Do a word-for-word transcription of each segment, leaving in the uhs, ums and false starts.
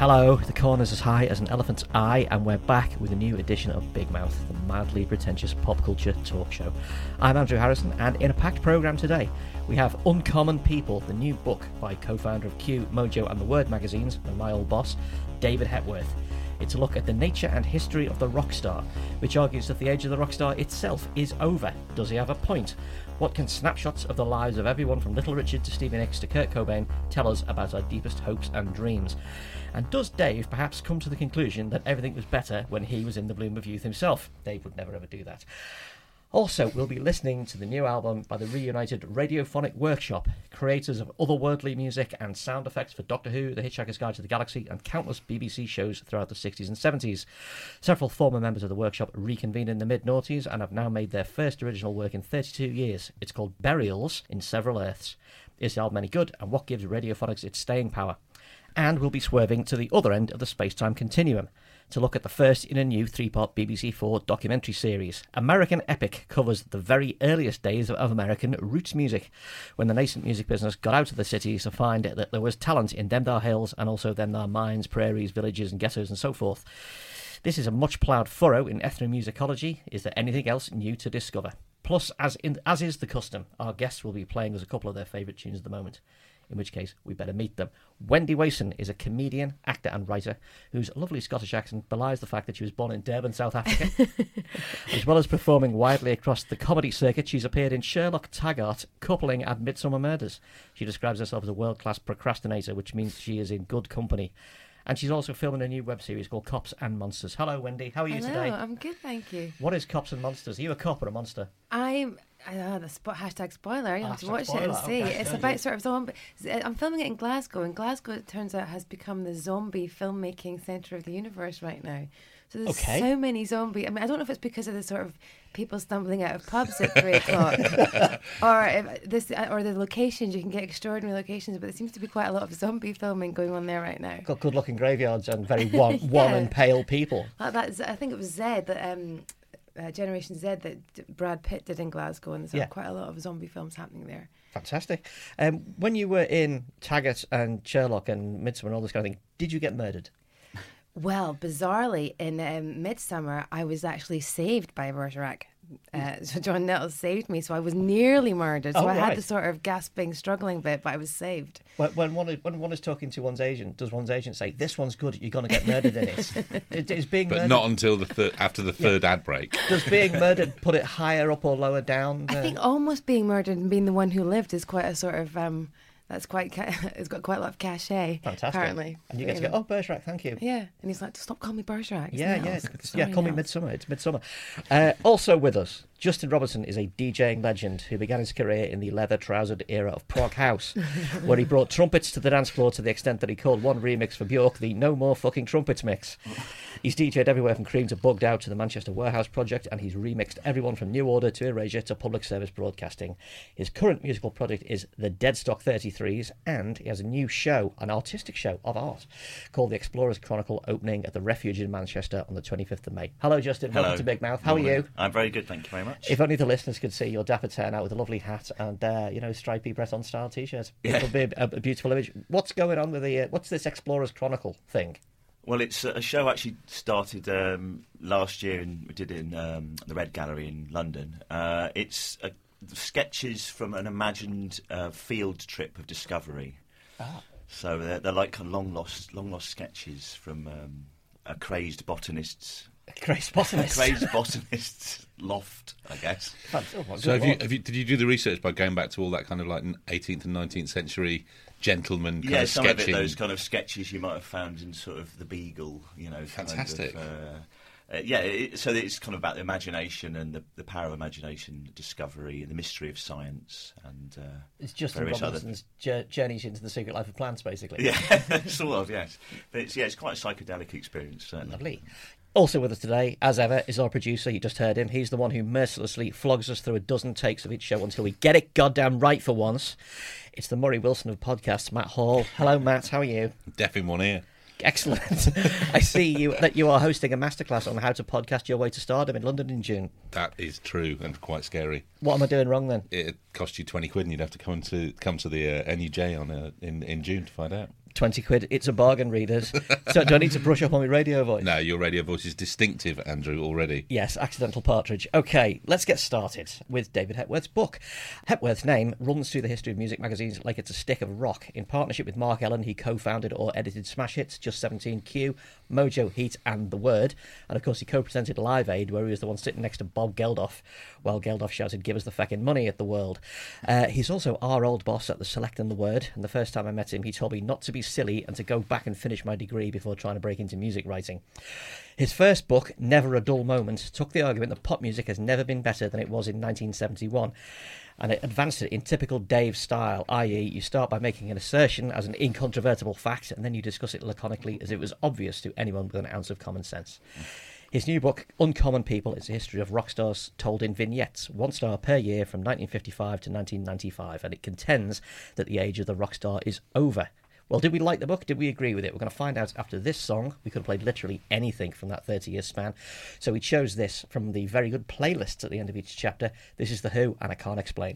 Hello, the corner's as high as an elephant's eye, and we're back with a new edition of Big Mouth, the mildly pretentious pop culture talk show. I'm Andrew Harrison, and in a packed programme today, we have Uncommon People, the new book by co-founder of Q, Mojo and The Word magazines, and my old boss, David Hepworth. It's a look at the nature and history of the rock star, which argues that the age of the rock star itself is over. Does he have a point? What can snapshots of the lives of everyone from Little Richard to Stevie Nicks to Kurt Cobain tell us about our deepest hopes and dreams? And does Dave perhaps come to the conclusion that everything was better when he was in the bloom of youth himself? Dave would never ever do that. Also, we'll be listening to the new album by the reunited Radiophonic Workshop, creators of otherworldly music and sound effects for Doctor Who, The Hitchhiker's Guide to the Galaxy, and countless B B C shows throughout the sixties and seventies. Several former members of the workshop reconvened in the mid-noughties and have now made their first original work in thirty-two years. It's called Burials in Several Earths. Is the album any good, and what gives Radiophonics its staying power? And we'll be swerving to the other end of the space-time continuum to look at the first in a new three-part B B C four documentary series. American Epic covers the very earliest days of, of American roots music, when the nascent music business got out of the cities to find that there was talent in them thar hills and also them thar mines, prairies, villages and ghettos and so forth. This is a much-ploughed furrow in ethnomusicology. Is there anything else new to discover? Plus, as in, as is the custom, our guests will be playing us a couple of their favourite tunes at the moment, in which case we better meet them. Wendy Wason is a comedian, actor and writer whose lovely Scottish accent belies the fact that she was born in Durban, South Africa. As well as performing widely across the comedy circuit, she's appeared in Sherlock Taggart, Coupling and Midsummer Murders. She describes herself as a world-class procrastinator, which means she is in good company. And she's also filming a new web series called Cops and Monsters. Hello, Wendy. How are you Hello, today? I'm good, thank you. What is Cops and Monsters? Are you a cop or a monster? I'm... Uh, the spo- hashtag spoiler. You have to watch spoiler. it and see. Okay. It's about sort of zombie. I'm filming it in Glasgow, and Glasgow, it turns out, has become the zombie filmmaking centre of the universe right now. So there's Okay. so many zombie. I mean, I don't know if it's because of the sort of people stumbling out of pubs at three o'clock, or if this, or the locations. You can get extraordinary locations, but there seems to be quite a lot of zombie filming going on there right now. Got good-looking graveyards and very wan, Yeah. wan and pale people. Like that, I think it was Zed that. Um, Uh, Generation Z that D- Brad Pitt did in Glasgow, and there's Yeah. quite a lot of zombie films happening there. Fantastic. Um, when you were in Taggart and Sherlock and Midsummer and all this kind of thing, did you get murdered? Well, bizarrely, in um, Midsummer, I was actually saved by Bergerac. Uh, so John Nettles saved me, so I was nearly murdered. So Oh, I had right. the sort of gasping, struggling bit, but I was saved. When, when, one, is, when one is talking to one's agent, does one's agent say, this one's good, you're going to get murdered in it? It- Is being But murdered, not until the thir- after the third ad break. does being murdered put it higher up or lower down? I Uh, think almost being murdered and being the one who lived is quite a sort of... Um, that's quite... Ca- it's got quite a lot of cachet, Fantastic. apparently. And you get to know. go, oh, Bergerac, thank you. Yeah, and he's like, stop calling me Bergerac. It's Yeah, Nels. yeah, It's yeah. sorry, Call me Nels. Midsummer. It's Midsummer. Uh, also with us, Justin Robertson is a DJing legend who began his career in the leather-trousered era of prog house, where he brought trumpets to the dance floor to the extent that he called one remix for Bjork the "No More Fucking Trumpets" mix. He's DJed everywhere from Cream to Bugged Out to the Manchester Warehouse Project, and he's remixed everyone from New Order to Erasure to public service broadcasting. His current musical project is the Deadstock thirty-threes, and he has a new show, an artistic show of art, called The Explorers Chronicle, opening at the Refuge in Manchester on the twenty-fifth of May. Hello, Justin. Hello. Welcome to Big Mouth. How are you? I'm very good, thank you very much. If only the listeners could see your dapper turn out with a lovely hat and, uh, you know, stripy press-on style T-shirt. Yeah. It'll be a, a beautiful image. What's going on with the... Uh, what's this Explorers Chronicle thing? Well, it's a show actually started um, last year, and we did it in um, the Red Gallery in London. Uh, it's uh sketches from an imagined uh, field trip of discovery. Ah. So they're, they're like kind of long lost, long lost sketches from um, a crazed botanist's, Grace Botanist. crazed botanist's loft, I guess. Oh, well, So good have you, lord. have you, did you do the research by going back to all that kind of like eighteenth and nineteenth century gentleman kind Yeah, of some of it, sketching? those kind of sketches you might have found in sort of the Beagle, you know. Fantastic. Kind of, uh, uh, yeah, it, so it's kind of about the imagination and the, the power of imagination, discovery, and the mystery of science, and uh, It's Justin various other- Robinson's jour- journeys into the secret life of plants, basically. yeah, sort of, yes. But it's, yeah, it's quite a psychedelic experience, certainly. Lovely. Also with us today, as ever, is our producer. You just heard him. He's the one who mercilessly flogs us through a dozen takes of each show until we get it goddamn right for once. It's the Murray Wilson of podcasts, Matt Hall. Hello, Matt. How are you? Deaf in one ear. Excellent. I see you that you are hosting a masterclass on how to podcast your way to stardom in London in June. That is true and quite scary. What am I doing wrong then? It cost you twenty quid, and you'd have to come to come to the uh, N U J on uh, in in June to find out. twenty quid. It's a bargain, readers. So do I need to brush up on my radio voice? No, your radio voice is distinctive, Andrew, already. Yes, accidental partridge. Okay, let's get started with David Hepworth's book. Hepworth's name runs through the history of music magazines like it's a stick of rock. In partnership with Mark Ellen, he co-founded or edited Smash Hits, Just seventeen Q, Mojo, Heat and The Word. And of course he co-presented Live Aid, where he was the one sitting next to Bob Geldof, while Geldof shouted, "Give us the feckin' money" at the World. Uh, he's also our old boss at the Select and The Word, and the first time I met him he told me not to be silly and to go back and finish my degree before trying to break into music writing. His first book, Never a Dull Moment, took the argument that pop music has never been better than it was in nineteen seventy-one, and it advanced it in typical Dave style, that is you start by making an assertion as an incontrovertible fact, and then you discuss it laconically as it was obvious to anyone with an ounce of common sense. His new book, Uncommon People, is a history of rock stars told in vignettes, one star per year from nineteen fifty-five to nineteen ninety-five, and it contends that the age of the rock star is over. Well, did we like the book? Did we agree with it? We're going to find out after this song. We could have played literally anything from that thirty-year span. So we chose this from the very good playlists at the end of each chapter. This is The Who, and I Can't Explain.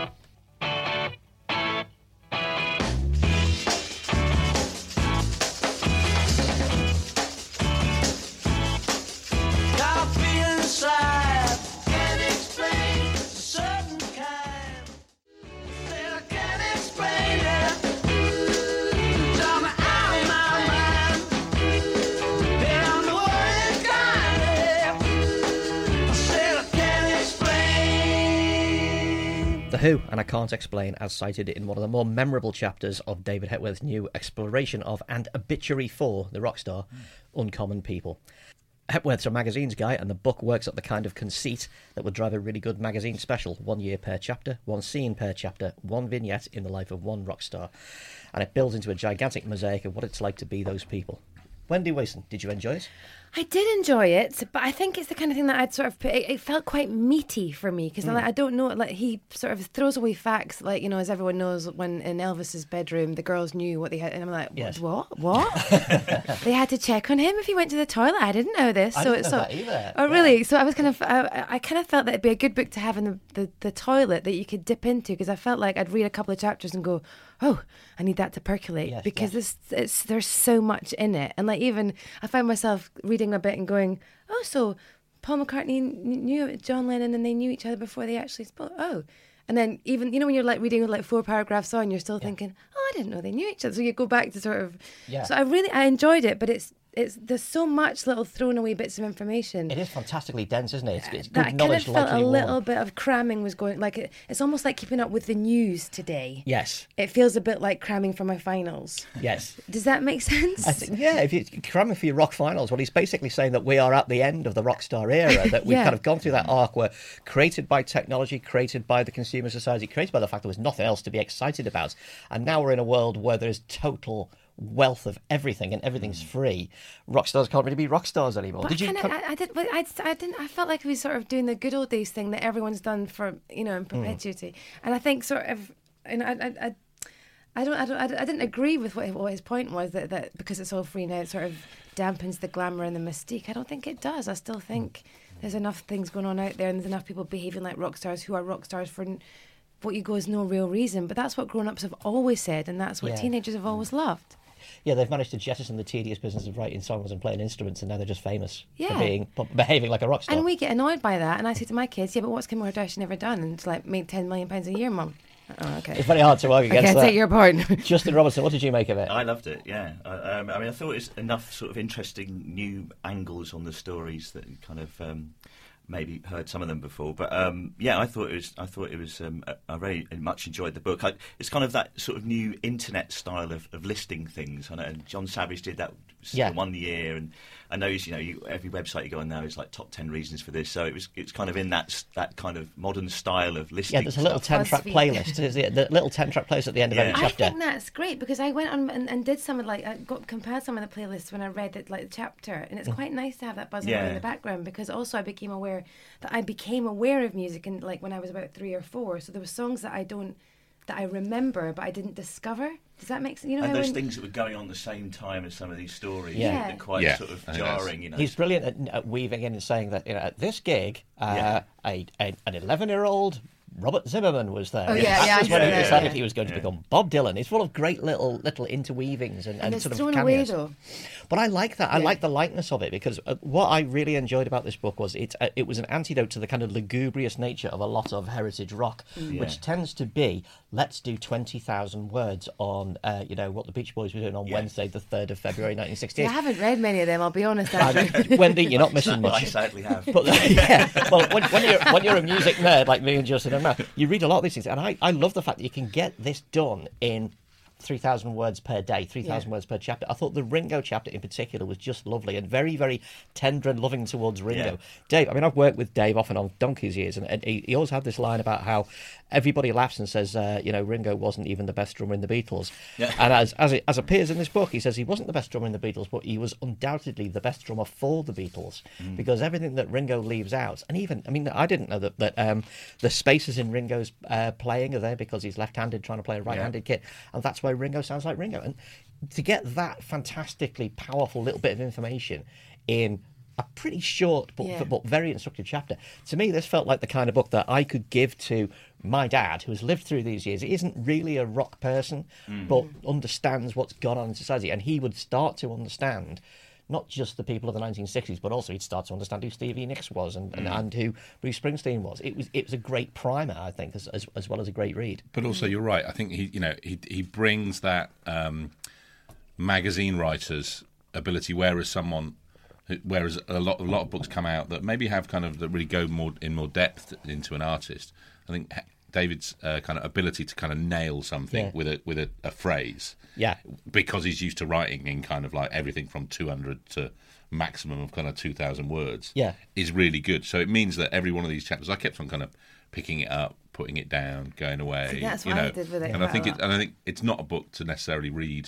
The Who, and I Can't Explain, as cited in one of the more memorable chapters of David Hepworth's new exploration of and obituary for the rock star, mm. Uncommon People. Hepworth's a magazines guy, and the book works up the kind of conceit that would drive a really good magazine special. One year per chapter, one scene per chapter, one vignette in the life of one rock star. And it builds into a gigantic mosaic of what it's like to be those people. Wendy Wason, did you enjoy it? I did enjoy it, but I think it's the kind of thing that I'd sort of put, it, it felt quite meaty for me because mm. like, I don't know, like he sort of throws away facts, like, you know, as everyone knows, when in Elvis's bedroom the girls knew what they had, and I'm like, yes. what, what? They had to check on him if he went to the toilet. I didn't know this. I so didn't it's know so, that either. Oh, yeah. really? So I was kind of, I, I kind of felt that it'd be a good book to have in the, the, the toilet that you could dip into, because I felt like I'd read a couple of chapters and go, oh, I need that to percolate, yes, because yes. This, it's, there's so much in it. And like, even I found myself reading a bit and going, oh, so Paul McCartney knew John Lennon and they knew each other before they actually spoke. Oh. And then even, you know, when you're like reading like four paragraphs on, you're still yeah. thinking, oh, I didn't know they knew each other. So you go back to sort of, yeah. So I really, I enjoyed it, but it's, it's there's so much little thrown away bits of information. It is fantastically dense, isn't it? It's, it's good that I knowledge. kind of felt a little warm. bit of cramming was going, like it, it's almost like keeping up with the news today. Yes. It feels a bit like cramming for my finals. Yes. Does that make sense? I think, yeah, if you're cramming for your rock finals, well, he's basically saying that we are at the end of the rock star era, that we've yeah. kind of gone through that arc where created by technology, created by the consumer society, created by the fact there was nothing else to be excited about. And now we're in a world where there's total wealth of everything and everything's free. Rock stars can't really be rock stars anymore. But did I you? Kinda, I, I did. But I, I didn't. I felt like we were sort of doing the good old days thing that everyone's done for, you know, in perpetuity. Mm. And I think sort of, you know, I, I, I, I don't, I don't, I didn't agree with what, what his point was, that, that because it's all free now, it sort of dampens the glamour and the mystique. I don't think it does. I still think mm. there's enough things going on out there, and there's enough people behaving like rock stars who are rock stars for what you go is no real reason. But that's what grown-ups have always said, and that's what yeah. teenagers have always loved. Yeah, they've managed to jettison the tedious business of writing songs and playing instruments, and now they're just famous yeah. for being behaving like a rock star. And we get annoyed by that, and I say to my kids, yeah, but what's Kim Kardashian ever done? And it's like, made ten million pounds a year, Mum. Oh, okay. It's very hard to argue against okay, that. I take your point. Justin Robertson, what did you make of it? I loved it, yeah. I, um, I mean, I thought it was enough sort of interesting new angles on the stories that kind of... Um, maybe heard some of them before, but um, yeah, I thought it was. I thought it was. Um, I very much enjoyed the book. I, it's kind of that sort of new internet style of, of listing things. I know John Savage did that yeah. one year, and I know you know you, every website you go on now is like top ten reasons for this. So it was. It's kind of in that that kind of modern style of listing. Yeah, there's a little ten track playlist. There's the, the little ten track playlist at the end yeah. of every chapter. I think that's great, because I went on and, and did some of like I got compared some of the playlists when I read it, like the chapter, and it's mm. quite nice to have that buzzing yeah. in the background, because also I became aware that I became aware of music and like when I was about three or four. So there were songs that I don't that I remember but I didn't discover. Does that make sense? You know, and those when, things that were going on at the same time as some of these stories, yeah. they're quite yeah. sort of jarring. You know, he's brilliant at, at weaving in and saying that, you know, at this gig, uh, yeah. a, a an eleven year old Robert Zimmerman was there. Oh, And yeah, that yeah, was I when see he that, decided yeah. he was going to become Bob Dylan. It's full of great little little interweavings and, and, And it's sort of thrown away cameos. though. But I like that. I Yeah. like the lightness of it because uh, what I really enjoyed about this book was it. Uh, it was an antidote to the kind of lugubrious nature of a lot of heritage rock, Mm. which Yeah. tends to be let's do twenty thousand words on, uh, you know, what the Beach Boys were doing on Yeah. Wednesday, the third of February, nineteen See, I sixty-eight. haven't read many of them, I'll be honest, Andrew. Wendy, you're not missing I much. sadly have. But yeah, well, when, when you're when you're a music nerd like me and Justin and Matt, you read a lot of these things, and I, I love the fact that you can get this done in three thousand words per day, three thousand Yeah. words per chapter. I thought the Ringo chapter in particular was just lovely and very, very tender and loving towards Ringo. Yeah. Dave, I mean, I've worked with Dave off and on donkey's years, and, and he, he always had this line about how everybody laughs and says, uh, you know, Ringo wasn't even the best drummer in the Beatles. Yeah. And as as it as appears in this book, he says he wasn't the best drummer in the Beatles, but he was undoubtedly the best drummer for the Beatles Mm. because everything that Ringo leaves out, and even I mean, I didn't know that that um, the spaces in Ringo's uh, playing are there because he's left-handed trying to play a right-handed kit, and that's why Ringo sounds like Ringo. And to get that fantastically powerful little bit of information in a pretty short but, Yeah. but very instructive chapter. To me, this felt like the kind of book that I could give to my dad, who has lived through these years. He isn't really a rock person, but understands what's gone on in society, and he would start to understand not just the people of the nineteen sixties, but also he'd start to understand who Stevie Nicks was and, and, and who Bruce Springsteen was. It was it was a great primer, I think, as as, as well as a great read. But also, you're right. I think he, you know, he he brings that um, magazine writer's ability, whereas someone, who- whereas a lot a lot of books come out that maybe have kind of that really go more in more depth into an artist. I think Ha- David's uh, kind of ability to kind of nail something Yeah. with a with a, a phrase, Yeah. because he's used to writing in kind of like everything from two hundred to maximum of kind of two thousand words, Yeah. is really good. So it means that every one of these chapters, I kept on kind of picking it up, putting it down, going away. See, that's you what I know. did with it And I quite think a it, lot. and I think it's not a book to necessarily read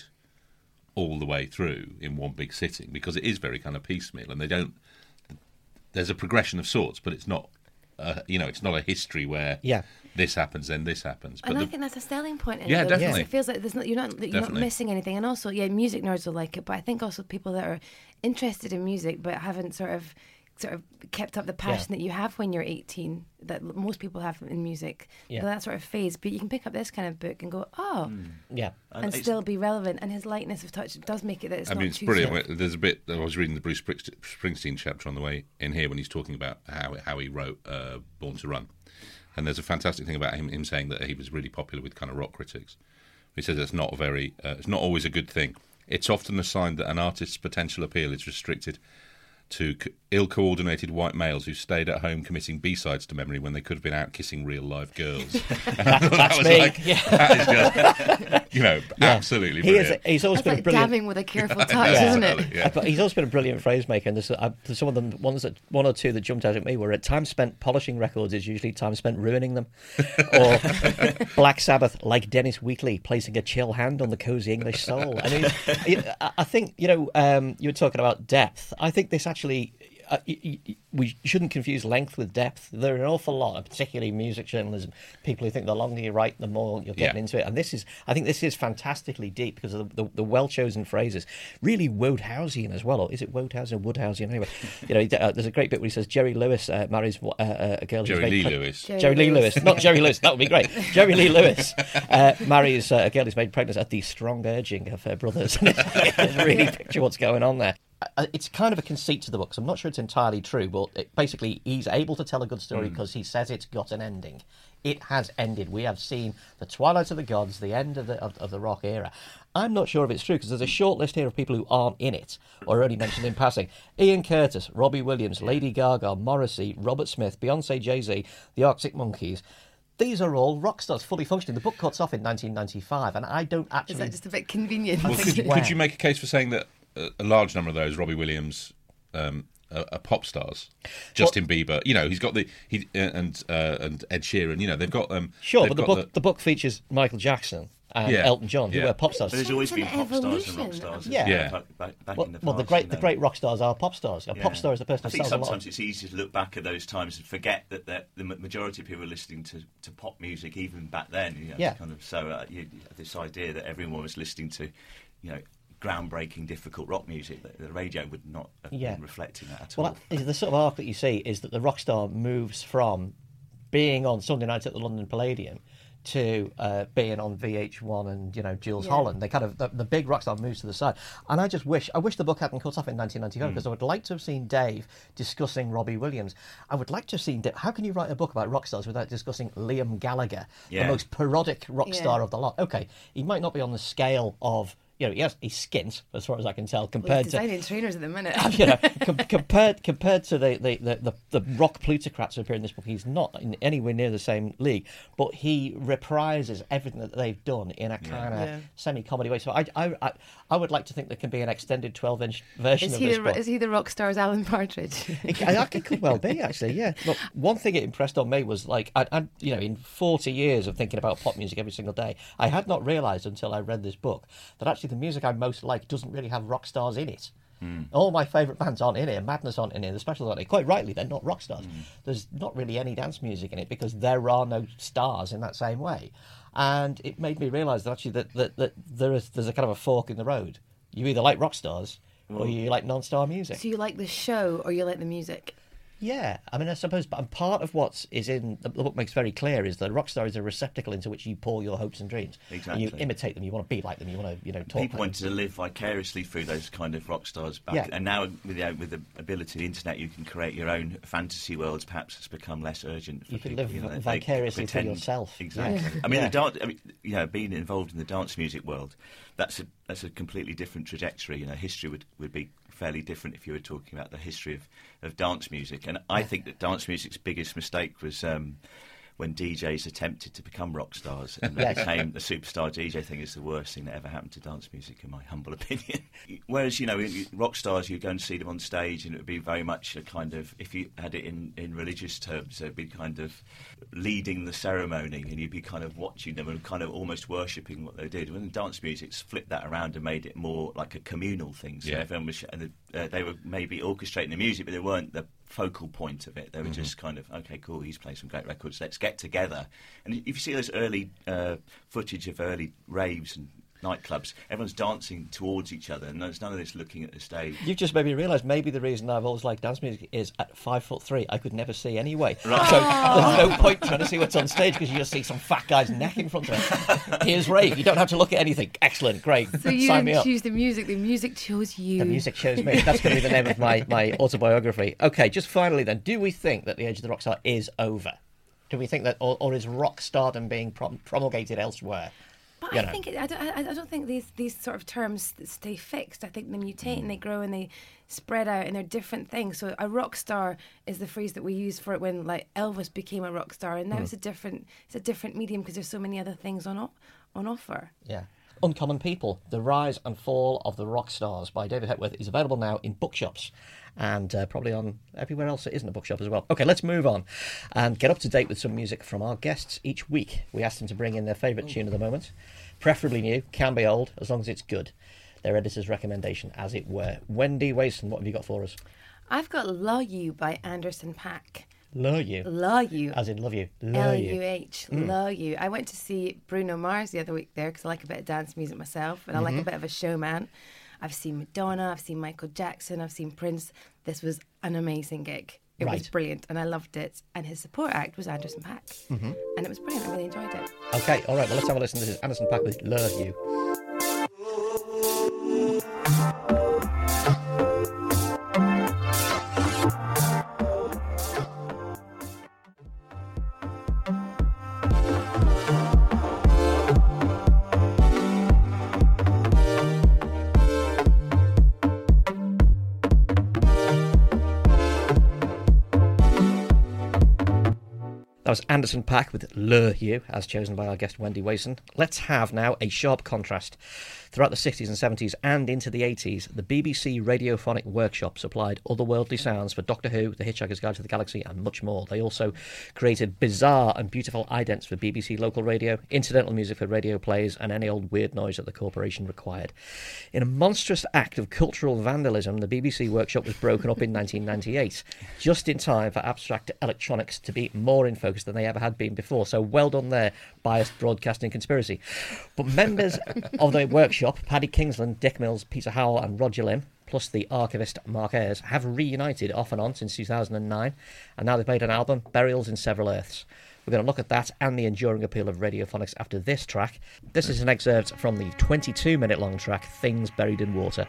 all the way through in one big sitting because it is very kind of piecemeal, and they don't. There's a progression of sorts, but it's not. Uh, you know, it's not a history where Yeah. this happens, then this happens. But And I the, think that's a selling point. In Yeah, it, though, because definitely. It feels like there's not, you're not you're not Definitely. missing anything. And also, yeah, music nerds will like it, but I think also people that are interested in music but haven't sort of sort of kept up the passion that you have when you're eighteen, that l- most people have in music, Yeah. that sort of phase. But you can pick up this kind of book and go, oh, Yeah. and, it's- still be relevant. And his lightness of touch does make it that it's I not mean, it's too brilliant. stiff. Where- There's a bit. I was reading the Bruce Springs- Springsteen chapter on the way in here when he's talking about how how he wrote uh, Born to Run, and there's a fantastic thing about him, him saying that he was really popular with kind of rock critics. He says it's not very. Uh, it's not always a good thing. It's often a sign that an artist's potential appeal is restricted to c- ill-coordinated white males who stayed at home committing B-sides to memory when they could have been out kissing real live girls. And I thought that That's was me. like, Yeah. that is just, you know, absolutely He is. brilliant. He's always That's been a like brilliant. dabbing with a careful touch, Yeah. isn't it? Exactly, yeah. But he's always been a brilliant phrase maker, and there's, uh, there's some of the ones that one or two that jumped out at me were at time spent polishing records is usually time spent ruining them, or Black Sabbath, like Dennis Wheatley, placing a chill hand on the cozy English soul. And it, it, I I think you know um, you were talking about depth. I think this actually. Uh, y- y- y- we shouldn't confuse length with depth. There are an awful lot, particularly music journalism, people who think the longer you write, the more you're getting Yeah. into it. And this is, I think, this is fantastically deep because of the, the, the well-chosen phrases, really Wodehouseian as well. Or is it Wodehouseian or Woodhouseian? Anyway, you know, uh, there's a great bit where he says Jerry Lewis uh, marries uh, uh, a girl who's Jerry very Lee pre- Lewis. Jerry Jerry Lee Lewis. Lewis, not Jerry Lewis. That would be great. Jerry Lee Lewis uh, marries uh, a girl who's made pregnant at the strong urging of her brothers. It's really picture what's going on there. Uh, It's kind of a conceit to the book, so I'm not sure it's entirely true, but it, basically he's able to tell a good story because he says it's got an ending. It has ended. We have seen the twilight of the gods, the end of the of, of the rock era. I'm not sure if it's true because there's a short list here of people who aren't in it or only mentioned in passing. Ian Curtis, Robbie Williams, Lady Gaga, Morrissey, Robert Smith, Beyonce, Jay-Z, the Arctic Monkeys. These are all rock stars, fully functioning. The book cuts off in nineteen ninety-five, and I don't Is actually... that just a bit convenient? Well, could, you, Wow. could you make a case for saying that a, a large number of those, Robbie Williams, um, are, are pop stars? Justin Bieber, you know, he's got the he uh, and uh, and Ed Sheeran, you know, they've got um. Sure, they've but the got book the... book features Michael Jackson and Yeah, Elton John, who yeah. were pop stars. But there's always It's been an pop stars and rock evolution. stars. Yeah. isn't there? Yeah. Back, back, back Well, in the well, the past, great you the know. great rock stars are pop stars. A Yeah. pop star is a person I who think sells a lot. sometimes it's easy to look back at those times and forget that the, the majority of people were listening to, to pop music even back then. You know, Yeah. Kind of, so uh, you, this idea that everyone was listening to, you know, groundbreaking, difficult rock music, that the radio would not have Yeah. been reflecting that at Well, all. that- the sort of arc that you see is that the rock star moves from being on Sunday night at the London Palladium to uh, being on V H one and, you know, Jules Yeah. Holland. They kind of, the, the big rock star moves to the side. And I just wish, I wish the book hadn't cut off in nineteen ninety-four, because mm. I would like to have seen Dave discussing Robbie Williams. I would like to have seen, Dave, how can you write a book about rock stars without discussing Liam Gallagher, Yeah. the most parodic rock Yeah. star of the lot? Okay, he might not be on the scale of, you know, yes, he's skint, as far as I can tell, Well, compared he's to... designing trainers at the minute. you know, com- compared compared to the, the, the, the, the rock plutocrats who appear in this book, he's not in anywhere near the same league. But he reprises everything that they've done in a kind of Yeah. semi-comedy way. So I, I, I, I would like to think there can be an extended twelve-inch version Is of he, this the, book. is he the rock star's Alan Partridge? It, I, it could well be, actually, yeah. Look, one thing it impressed on me was, like, I, I, you know, in forty years of thinking about pop music every single day, I had not realised until I read this book that actually the music I most like doesn't really have rock stars in it. Mm. All my favourite bands aren't in it. Madness aren't in it. The Specials aren't in it. Quite rightly, they're not rock stars. Mm. There's not really any dance music in it because there are no stars in that same way. And it made me realise that actually that, that, that there is there's a kind of a fork in the road. You either like rock stars or Well, you like non-star music. So you like the show or you like the music? Yeah, I mean, I suppose, but part of what is in the book makes very clear is that Rockstar is a receptacle into which you pour your hopes and dreams. Exactly. And you imitate them. You want to be like them. You want to, you know, talk. People like wanted to live vicariously through those kind of rock stars back, Yeah. and now with the, with the ability of the internet, you can create your own fantasy worlds. Perhaps it's become less urgent. For You can people, live you know, they vicariously through pretend- yourself. Exactly. Yeah. I mean, Yeah. the dance. I mean, you know, being involved in the dance music world, that's a that's a completely different trajectory. You know, history would, would be fairly different if you were talking about the history of, of dance music. And I think that dance music's biggest mistake was um, when D Js attempted to become rock stars, and they Yes. became the superstar D J thing is the worst thing that ever happened to dance music, in my humble opinion. Whereas, you know, in- rock stars, you go and see them on stage, and it would be very much a kind of, if you had it in, in religious terms, it'd be kind of leading the ceremony, and you'd be kind of watching them and kind of almost worshipping what they did. When dance music's flipped that around and made it more like a communal thing. So Yeah. everyone was, and the, uh, they were maybe orchestrating the music, but they weren't the focal point of it. They were Mm-hmm. just kind of, okay, cool, he's playing some great records, let's get together. And if you see those early uh, footage of early raves and nightclubs, everyone's dancing towards each other, and there's none of this looking at the stage. You've just made me realise maybe the reason I've always liked dance music is at five foot three I could never see anyway. Right. So there's no point trying to see what's on stage because you just see some fat guy's neck in front of it. Here's rave. You don't have to look at anything. Excellent, great. So you Sign me didn't up. choose the music, the music chose you. The music shows me. That's going to be the name of my, my autobiography. Okay, just finally then, do we think that the age of the rock star is over? Do we think that, or, or is rock stardom being prom- promulgated elsewhere? But You I know. think it, I, don't, I, I don't think these these sort of terms stay fixed. I think they mutate and they grow and they spread out and they're different things. So a rock star is the phrase that we use for it when like Elvis became a rock star, and now it's a different it's a different medium because there's so many other things on o- on offer. Yeah. Uncommon People, The Rise and Fall of the Rock Stars by David Hepworth is available now in bookshops and uh, probably on everywhere else it isn't a bookshop as well. Okay, let's move on and get up to date with some music from our guests each week. We asked them to bring in their favourite tune of the moment, preferably new, can be old, as long as it's good. Their editor's recommendation, as it were. Wendy Wason, what have you got for us? I've got Law You by Anderson .Paak. Love You, Law You. as in love you. L Love U you. H, Love You. I went to see Bruno Mars the other week there because I like a bit of dance music myself and I like a bit of a showman. I've seen Madonna, I've seen Michael Jackson, I've seen Prince. This was an amazing gig. It was Right. brilliant and I loved it. And his support act was Anderson .Paak. Mm-hmm. And it was brilliant. I really enjoyed it. Okay, all right, well, let's have a listen. This is Anderson .Paak with Love You. That was Anderson .Paak with Lure You, as chosen by our guest Wendy Wason. Let's have now a sharp contrast. Throughout the sixties and seventies and into the eighties, the B B C Radiophonic Workshop supplied otherworldly sounds for Doctor Who, The Hitchhiker's Guide to the Galaxy, and much more. They also created bizarre and beautiful idents for B B C local radio, incidental music for radio plays, and any old weird noise that the corporation required. In a monstrous act of cultural vandalism, the B B C Workshop was broken up in nineteen ninety-eight, just in time for abstract electronics to be more in focus than they ever had been before. So well done there, biased broadcasting conspiracy. But members of the workshop, Paddy Kingsland, Dick Mills, Peter Howell and Roger Lim, plus the archivist Mark Ayres, have reunited off and on since two thousand nine, and now they've made an album, Burials in Several Earths. We're going to look at that and the enduring appeal of Radiophonics after this track. This is an excerpt from the twenty-two minute long track, Things Buried in Water.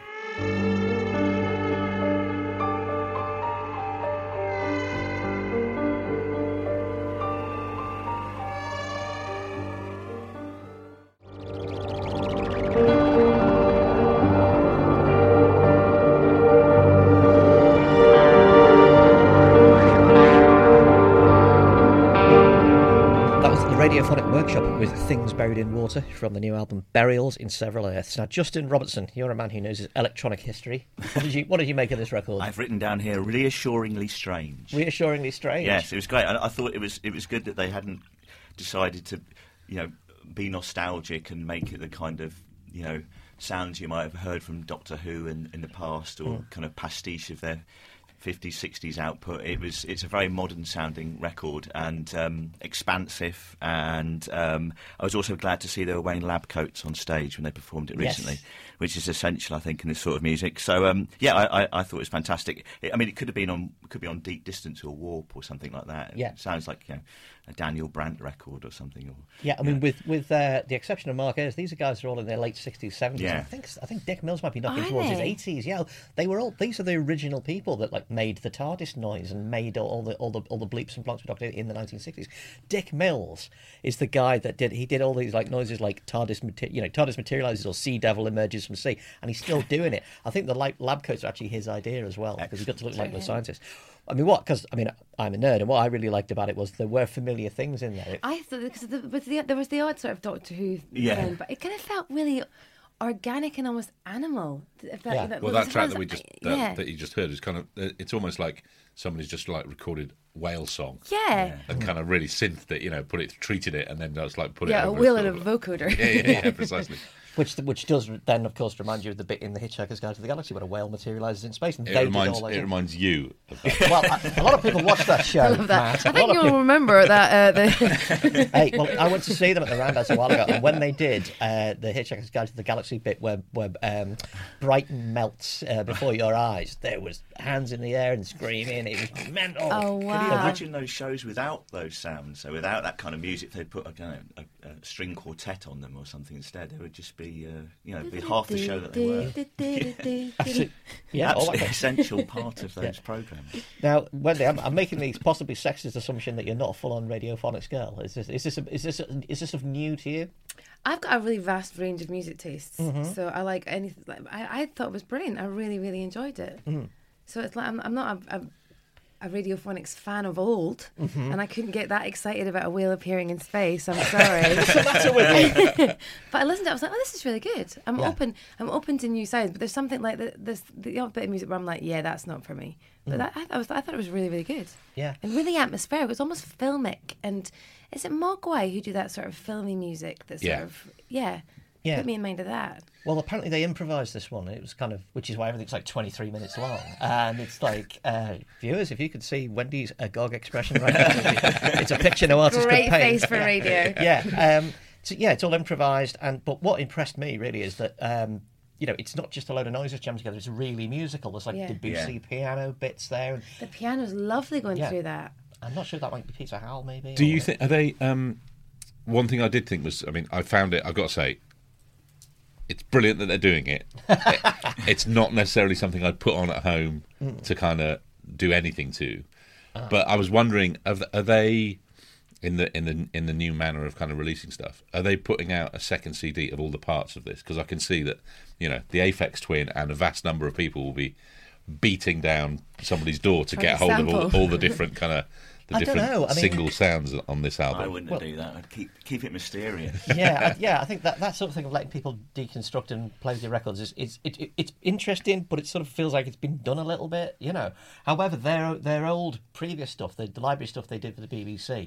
Radiophonic Workshop with Things Buried in Water from the new album Burials in Several Earths. Now, Justin Robertson, you're a man who knows his electronic history. What did you What did you make of this record? I've written down here reassuringly strange. Reassuringly strange. Yes, it was great. I, I thought it was it was good that they hadn't decided to, you know, be nostalgic and make it the kind of, you know, sounds you might have heard from Doctor Who in, in the past, or mm. kind of pastiche of their fifties, sixties output. It was it's a very modern sounding record and um, expansive, and um, I was also glad to see they were wearing lab coats on stage when they performed it recently, yes. which is essential, I think, in this sort of music. So um, yeah, I, I, I thought it was fantastic. It, I mean, it could have been on could be on Deep Distance or Warp or something like that. Yeah. It sounds like, you know, a Daniel Brandt record or something. Or, yeah, I mean, know. with with uh, the exception of Mark Ayres, these are guys who are all in their late sixties, seventies. Yeah. I think I think Dick Mills might be knocking are towards they? his eighties. Yeah, they were all. These are the original people that like made the TARDIS noise and made all, all the all the all the bleeps and blonks for Doctor in the nineteen sixties. Dick Mills is the guy that did he did all these like noises like TARDIS, mater- you know, TARDIS materializes or Sea Devil emerges from sea, and he's still doing it. I think the lab, lab coats are actually his idea as well, because he got to look like the scientist. I mean, what? Because I mean, I'm a nerd, and what I really liked about it was there were familiar things in there. I thought because the, the, there was the odd sort of Doctor Who yeah. thing, but it kind of felt really organic and almost animal. If that, yeah. that, well, that track that we just that, yeah. that you just heard is kind of it's almost like somebody's just like recorded whale song, yeah, yeah. and kind of really synthed it, you know, put it, treated it, and then just like put yeah, it. Yeah, a wheel and a vocoder. Yeah, yeah, yeah, precisely. Which which does then, of course, remind you of the bit in The Hitchhiker's Guide to the Galaxy where a whale materialises in space. And it they reminds did all it those reminds you of that. Well, a, a lot of people watch that show. I love that. Matt. I think you'll remember that. Uh, the hey, well, I went to see them at the Roundhouse a while ago, and when they did uh, The Hitchhiker's Guide to the Galaxy bit where, where um, Brighton melts uh, before your eyes, there was hands in the air and screaming. It was mental. Oh, wow. Can you imagine those shows without those sounds? So without that kind of music, they'd put I don't know, a, a string quartet on them or something instead. There would just be, uh, you know, be half the show that they were. Yeah, that's an essential part of those yeah. programs. Now, Wendy, I'm, I'm making the possibly sexist assumption that you're not a full-on radiophonics girl. Is this is this a, is this a, is this new to you? I've got a really vast range of music tastes, mm-hmm. so I like anything. Like, I, I thought it was brilliant. I really, really enjoyed it. Mm-hmm. So it's like I'm, I'm not a, a, a radiophonics fan of old, mm-hmm. and I couldn't get that excited about a whale appearing in space. I'm sorry. What's the matter with you? But I listened to it. I was like, oh, this is really good. I'm yeah. open. I'm open to new sounds. But there's something like the, this the odd bit of music where I'm like, yeah, that's not for me. But mm. that, I, I was I thought it was really, really good. Yeah. And really atmospheric. It was almost filmic. And is it Mogwai who do that sort of filmy music? That sort yeah. of yeah. Yeah. Put me in mind of that. Well, apparently they improvised this one. It was kind of, which is why everything's like twenty-three minutes long. And it's like, uh, viewers, if you could see Wendy's agog expression right now, it's a picture no artist Great could paint. face for radio. yeah, um, so, yeah, it's all improvised. And but what impressed me really is that um, you know, it's not just a load of noises jammed together. It's really musical. There's like Yeah. Debussy Yeah. piano bits there. And The piano's lovely going Yeah. through that. I'm not sure that might be Peter Howell, maybe. Do or- you think are they? Um, one thing I did think was, I mean, I found it. I've got to say, it's brilliant that they're doing it. it it's not necessarily something I'd put on at home mm. to kind of do anything to. Uh-huh. But I was wondering, are, are they in the in the in the new manner of kind of releasing stuff? Are they putting out a second C D of all the parts of this? Because I can see that, you know, the Aphex Twin and a vast number of people will be beating down somebody's door to Trying get to hold sample. of all, all the different kind of the I don't different know. I mean- single sounds on this album. I wouldn't Well- do that. I'd keep keep it mysterious. yeah, I, yeah. I think that that sort of thing of letting people deconstruct and play with your records is it's it, it, it's interesting, but it sort of feels like it's been done a little bit, you know. However, their their old previous stuff, the, the library stuff they did for the B B C,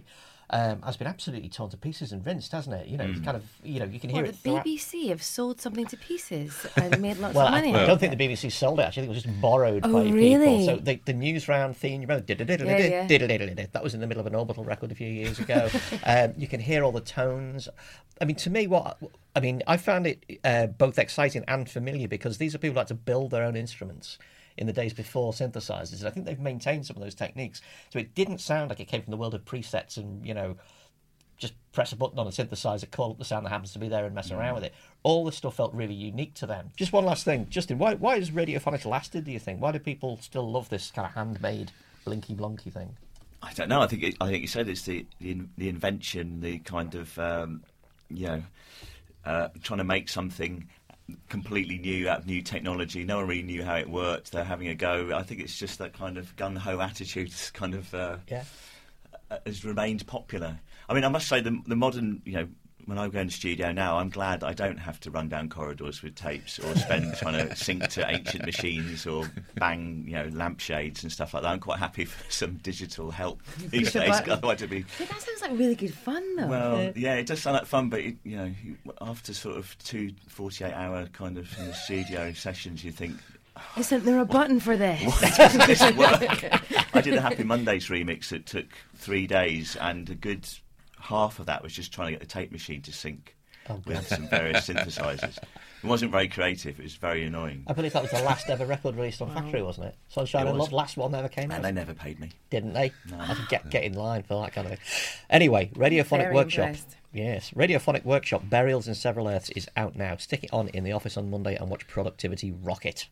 um, has been absolutely torn to pieces and rinsed, hasn't it? You know, Mm. it's kind of, you know, you can hear Well, it the throughout. B B C have sold something to pieces and made lots Well, of I, money. I out don't of think the it. B B C sold it. Actually, I think it was just borrowed Oh, by people. really? So the, the news round theme, you remember, Yeah, yeah. diddle-diddle-diddle-diddle-diddle, that was in the middle of an Orbital record a few years ago. um, you can hear all the tones. I mean, to me, what I mean, I found it uh, both exciting and familiar because these are people who like to build their own instruments in the days before synthesizers. And I think they've maintained some of those techniques. So it didn't sound like it came from the world of presets and, you know, just press a button on a synthesizer, call up the sound that happens to be there and mess around with it. All the stuff felt really unique to them. Just one last thing, Justin, why, why has Radiophonics lasted, do you think? Why do people still love this kind of handmade blinky blonky thing? I don't know. I think it, I think you said it's the the, in- the invention, the kind of um, you know, uh, trying to make something completely new out of new technology. No one really knew how it worked. They're having a go. I think it's just that kind of gun ho attitude, kind of uh, Yeah. uh, has remained popular. I mean, I must say the the modern, you know, when I go in the studio now, I'm glad I don't have to run down corridors with tapes or spend trying to sync to ancient machines or bang, you know, lampshades and stuff like that. I'm quite happy for some digital help these days. Otherwise, it'd be Yeah, that sounds like really good fun, though. well, yeah, it does sound like fun, but it, you know, you, after sort of two forty-eight hour kind of in the studio sessions, you think, Isn't there a button for this? does this work? I did a Happy Mondays remix that took three days, and a good half of that was just trying to get the tape machine to sync Oh, with some various synthesizers. It wasn't very creative. It was very annoying. I believe that was the last ever record released on Factory, wasn't it? Sunshine It and was. Love, last one that ever came out. And they never paid me. Didn't they? No. I could get, get in line for that kind of thing. Anyway, Radiophonic Very Workshop. impressed. Yes, Radiophonic Workshop, Burials in Several Earths is out now. Stick it on in the office on Monday and watch productivity rocket.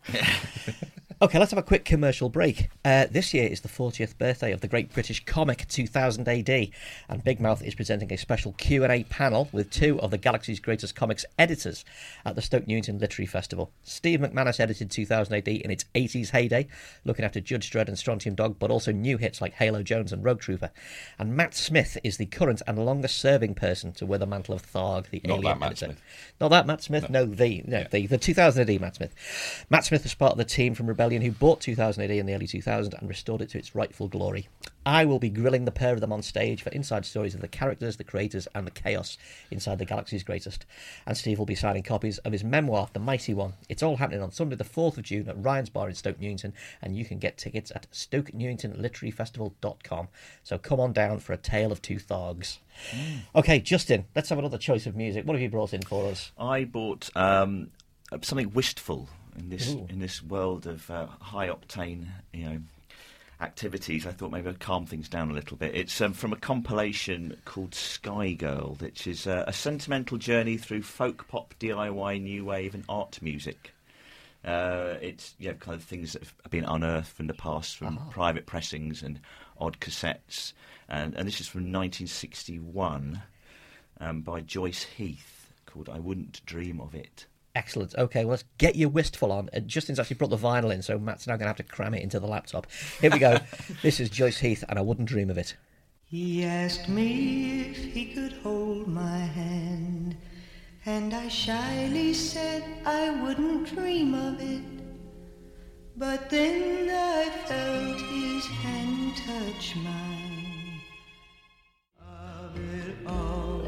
Okay, let's have a quick commercial break. Uh, this year is the fortieth birthday of the Great British Comic two thousand A D, and Big Mouth is presenting a special Q and A panel with two of the galaxy's greatest comics editors at the Stoke Newington Literary Festival. Steve McManus edited two thousand A D in its eighties heyday, looking after Judge Dredd and Strontium Dog, but also new hits like Halo Jones and Rogue Trooper. And Matt Smith is the current and longest-serving person to wear the mantle of Tharg, the Not alien that Matt editor. Smith. Not that Matt Smith, no, the no, Yeah. the the two thousand A D Matt Smith. Matt Smith is part of the team from Rebellion who bought two thousand A D in the early two thousands and restored it to its rightful glory. I will be grilling the pair of them on stage for inside stories of the characters, the creators, and the chaos inside the galaxy's greatest. And Steve will be signing copies of his memoir, The Mighty One. It's all happening on Sunday the fourth of June at Ryan's Bar in Stoke Newington, and you can get tickets at stoke newington literary festival dot com. So come on down for a tale of two Thargs. Mm. Okay, Justin, let's have another choice of music. What have you brought in for us? I bought um, something wistful in this Ooh. in this world of uh, high octane, you know, activities. I thought maybe I'd calm things down a little bit. It's um, from a compilation called Sky Girl, which is uh, a sentimental journey through folk pop, D I Y, new wave, and art music. Uh, it's you know, kind of things that have been unearthed from the past, from Oh. private pressings and odd cassettes, and, and this is from nineteen sixty-one um, by Joyce Heath, called "I Wouldn't Dream of It." Excellent. Okay, well, let's get your wistful on. Uh, Justin's actually brought the vinyl in, so Matt's now going to have to cram it into the laptop. Here we go. This is Joyce Heath, and I Wouldn't Dream of It. He asked me if he could hold my hand, and I shyly said I wouldn't dream of it. But then I felt his hand touch mine. Of it all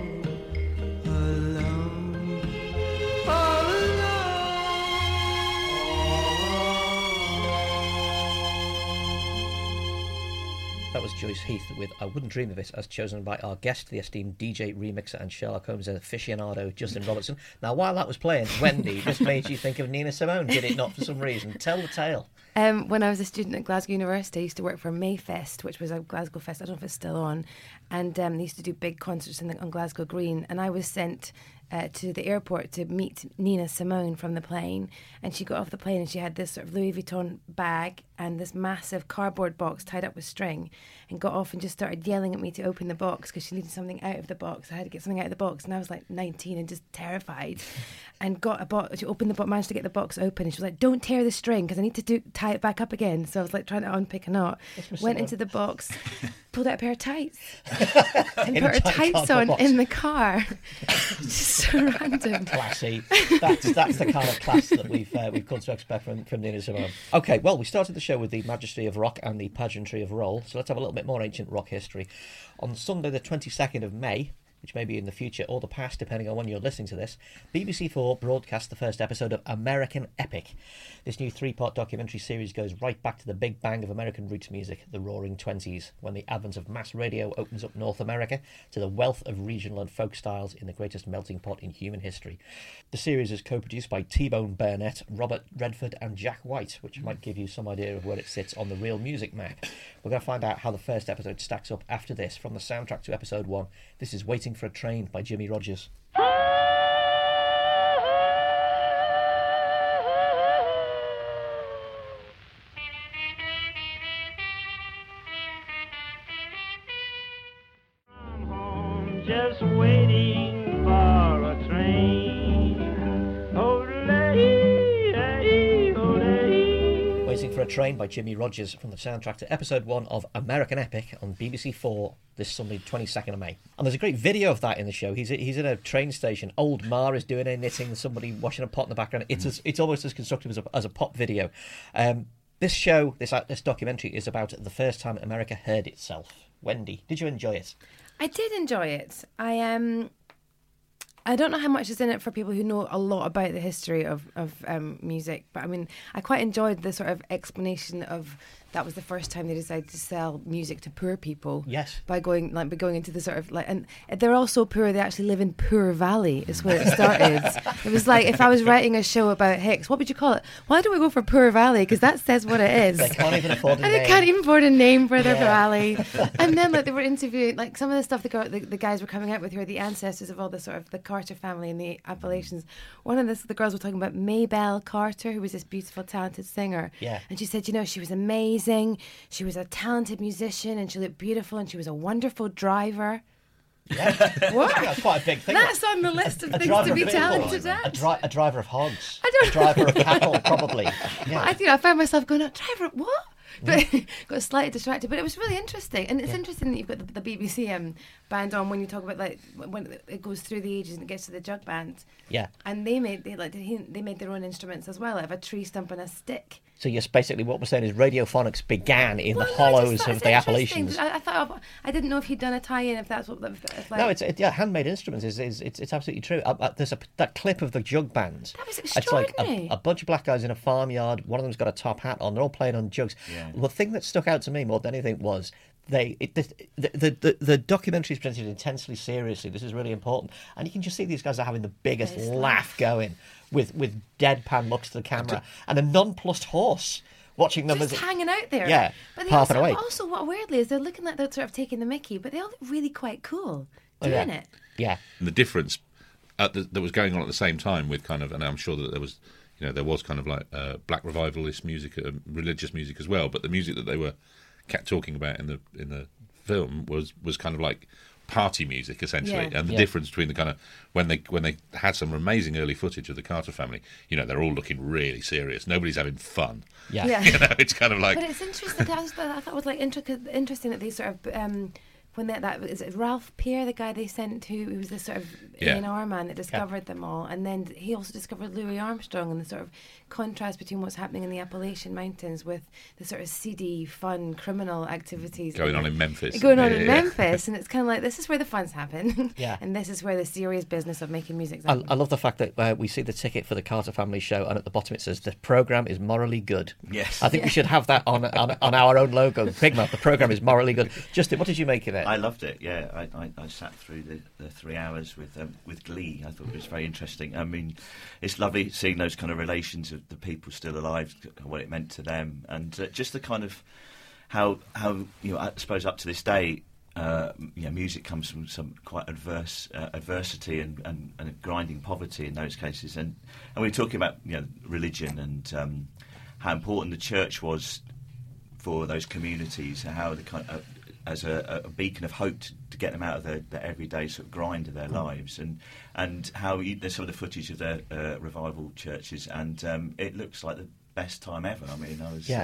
alone, all That was Joyce Heath with I Wouldn't Dream of It, as chosen by our guest, the esteemed D J, remixer, and Sherlock Holmes aficionado, Justin Robertson. Now, while that was playing, Wendy, this made you think of Nina Simone, did it not, for some reason? Tell the tale. Um, when I was a student at Glasgow University, I used to work for Mayfest, which was a Glasgow fest. I don't know if it's still on. And um, they used to do big concerts in the, on Glasgow Green. And I was sent uh, to the airport to meet Nina Simone from the plane. And she got off the plane and she had this sort of Louis Vuitton bag and this massive cardboard box tied up with string, and got off and just started yelling at me to open the box because she needed something out of the box. I had to get something out of the box. And I was like nineteen and just terrified. And got a box. She opened the box, managed to get the box open. And she was like, "Don't tear the string because I need to do tie it back up again." So I was like trying to unpick a knot. Yes, Miss Went Simone. into the box, pulled out a pair of tights and In put a her tight tights cardboard on box. in the car. Just so random. Classy. That's that's the kind of class that we've uh, we've come to expect from from Nina Simone. Okay, well, we started the show with the majesty of rock and the pageantry of roll, so let's have a little bit more ancient rock history. On Sunday, the twenty-second of May, which may be in the future or the past, depending on when you're listening to this, B B C Four broadcast the first episode of American Epic. This new three-part documentary series goes right back to the big bang of American roots music, the Roaring Twenties, when the advent of mass radio opens up North America to the wealth of regional and folk styles in the greatest melting pot in human history. The series is co-produced by T-Bone Burnett, Robert Redford and Jack White, which might give you some idea of where it sits on the real music map. We're going to find out how the first episode stacks up after this. From the soundtrack to episode one, this is Waiting for a Train by Jimmy Rogers. Just waiting for a train. Ole, ole. Waiting for a Train by Jimmy Rogers from the soundtrack to episode one of American Epic on B B C Four this Sunday, twenty-second of May. And there's a great video of that in the show. He's he's in a train station. Old Ma is doing her knitting, somebody washing a pot in the background. It's as, it's almost as constructive as a, as a pop video. Um, this show, this this documentary, is about the first time America heard itself. Wendy, did you enjoy it? I did enjoy it. I um, I don't know how much is in it for people who know a lot about the history of of um, music, but I mean, I quite enjoyed the sort of explanation of that was the first time they decided to sell music to poor people. Yes. By going like by going into the sort of like, and they're all so poor they actually live in Poor Valley is where it started. It was like if I was writing a show about Hicks, what would you call it? Why don't we go for Poor Valley? Because that says what it is. They can't even afford a And name. they can't even afford a name for their Yeah. valley. And then like they were interviewing like some of the stuff the, girl, the the guys were coming out with who are the ancestors of all the sort of the Carter family and the Appalachians. One of the, the girls were talking about Maybelle Carter, who was this beautiful, talented singer. Yeah. And she said, you know, she was amazing. She was a talented musician and she looked beautiful and she was a wonderful driver. Yeah. What? That's quite a big thing. That's on the list of A things driver to be of vehicles. talented A, at. dri- a driver of hogs. I don't a driver of cattle, probably. Yeah. I think I found myself going, driver, what? But got slightly distracted. But it was really interesting, and it's Yeah. interesting that you've got the, the B B C um, band on when you talk about like when it goes through the ages and it gets to the jug band. Yeah. And they made they like they made their own instruments as well out of a tree stump and a stick. So yes, basically what we're saying is radiophonics began in Well, the no, I just hollows thought of it's the interesting. Appalachians. I, I thought I didn't know if he'd done a tie-in. If that's what. If like, No, it's it, yeah. Handmade instruments is, is it's it's absolutely true. Uh, uh, there's a that clip of the jug band. That was It's like extraordinary. a, a bunch of black guys in a farmyard. One of them's got a top hat on. They're all playing on jugs. Yeah. The thing that stuck out to me more than anything was they it, the, the the the documentary is presented intensely seriously. This is really important, and you can just see these guys are having the biggest Biggest laugh laugh. going with with deadpan looks to the camera and a nonplussed horse watching them just as hanging out there. Yeah, but they half also, and away. also what weirdly is they're looking like they're sort of taking the mickey, but they all look really quite cool Oh, yeah. doing it. Yeah. And the difference at the, that was going on at the same time with kind of, and I'm sure that there was, you know, there was kind of like uh, black revivalist music, uh, religious music as well. But the music that they were kept talking about in the in the film was was kind of like party music essentially. Yeah. And the Yeah. difference between the kind of when they when they had some amazing early footage of the Carter family, you know, they're all looking really serious. Nobody's having fun. Yeah. Yeah. You know, it's kind of like But it's interesting. That was, I thought it was like intricate, interesting that they sort of um, when they, that is it Ralph Peer, the guy they sent to, who was this sort of Yeah. A and R man that discovered them all, and then he also discovered Louis Armstrong, and the sort of contrast between what's happening in the Appalachian Mountains with the sort of seedy, fun, criminal activities going on in Memphis. going on Yeah, in yeah. Memphis, and it's kind of like this is where the fun's happen, Yeah. and this is where the serious business of making music's I, happen. I love the fact that uh, we see the ticket for the Carter Family show, and at the bottom it says the program is morally good. Yes. I think we should have that on on, on our own logo. Big Mouth, the program is morally good. Justin, what did you make of it? I loved it. Yeah, I, I, I sat through the, the three hours with um, with glee. I thought it was very interesting. I mean, it's lovely seeing those kind of relations of the people still alive, what it meant to them, and uh, just the kind of how how you know I suppose up to this day. Uh, you know, music comes from some quite adverse uh, adversity and, and, and grinding poverty in those cases, and and we were talking about you know religion and um, how important the church was for those communities, how the kind of, as a, a beacon of hope to, to get them out of their, their everyday sort of grind of their lives, and and how you, there's some of the footage of their uh, revival churches, and um, it looks like the best time ever. I mean, I was Yeah.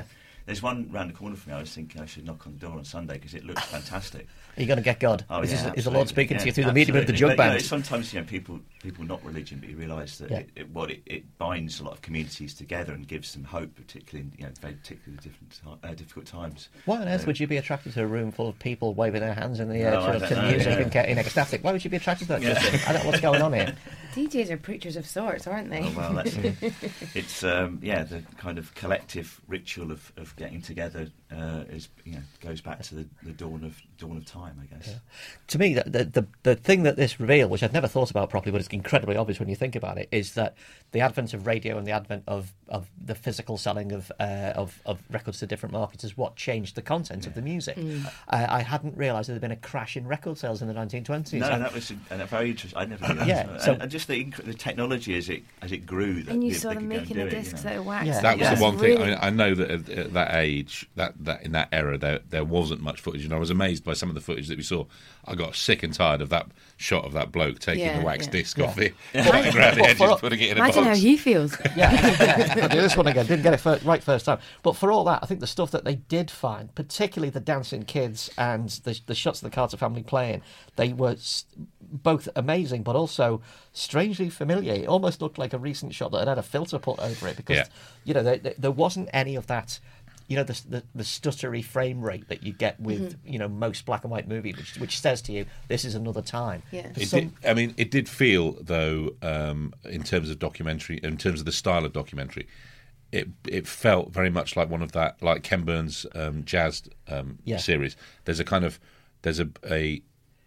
There's one round the corner from me. I was thinking I should knock on the door on Sunday because it looks fantastic. Are you going to get God? Oh, is, yeah, this, is the Lord absolutely. speaking yeah, to you through absolutely. the medium of the jug but, you band? know, sometimes you know people people not religion, but you realise that Yeah. it, it, what it, it binds a lot of communities together and gives them hope, particularly in you know very particularly different ti- uh, difficult times. Why on earth Uh, would you be attracted to a room full of people waving their hands in the air No, I to, don't to know, music yeah. and getting ecstatic? Why would you be attracted to that? Yeah. Justin? I don't know what's going on here. D Js are preachers of sorts, aren't they? Oh, well, that's it. It's um, yeah, the kind of collective ritual of, of getting together uh, is you know goes back to the, the dawn of dawn of time, I guess. Yeah. To me, the, the the the thing that this revealed, which I'd never thought about properly, but it's incredibly obvious when you think about it, is that the advent of radio and the advent of, of the physical selling of, uh, of of records to different markets is what changed the content Yeah. of the music. Mm. Uh, I hadn't realised there had been a crash in record sales in the nineteen twenties. No, I- that was a, a very interesting. I never realised Yeah, that. so- and, and just the, inc- the technology as it as it grew. That And you they- saw they them could go and making do the it, you discs know. out of wax. Yeah. That was Yeah. the one thing. Really- I, mean, I know that at, at that age, that, that in that era, there there wasn't much footage, and I was amazed by some of the footage that we saw. I got sick and tired of that shot of that bloke taking Yeah, the wax yeah. disc Yeah. off it, cutting around the Well, edges, for- putting it in a Imagine how box. he feels. Yeah, yeah. I'll do this one again. Didn't get it fir- right first time. But for all that, I think the stuff that they did find, particularly the dancing kids and the, the shots of the Carter family playing, they were s- both amazing, but also strangely familiar. It almost looked like a recent shot that had had a filter put over it because, Yeah. you know, there, there- there wasn't any of that. You know, the, the the stuttery frame rate that you get with you know most black and white movies, which which says to you this is another time. Yeah. It Some- did, I mean, it did feel though, um, in terms of documentary, in terms of the style of documentary, it it felt very much like one of that, like Ken Burns' um, jazz um, Yeah. series. There's a kind of there's a, a